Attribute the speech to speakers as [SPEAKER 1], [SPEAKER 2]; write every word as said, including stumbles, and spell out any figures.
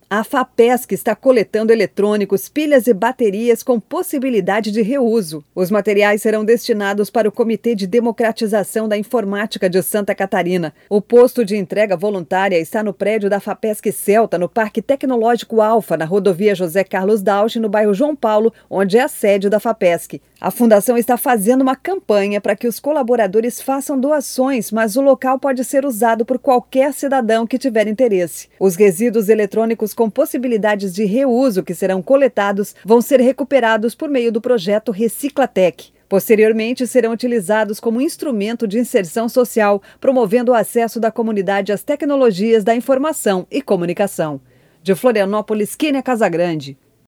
[SPEAKER 1] A FAPESC está coletando eletrônicos, pilhas e baterias com possibilidade de reuso. Os materiais serão destinados para o Comitê de Democratização da Informática de Santa Catarina. O posto de entrega voluntária está no prédio da FAPESC Celta, no Parque Tecnológico Alfa, na rodovia José Carlos Dauch, no bairro João Paulo, onde é a sede da FAPESC. A fundação está fazendo uma campanha para que os colaboradores façam doações, mas o local pode ser usado por qualquer cidadão que tiver interesse. Os resíduos eletrônicos com possibilidades de reuso que serão coletados vão ser recuperados por meio do projeto Reciclatec. Posteriormente, serão utilizados como instrumento de inserção social, promovendo o acesso da comunidade às tecnologias da informação e comunicação. De Florianópolis, Kênia Casagrande.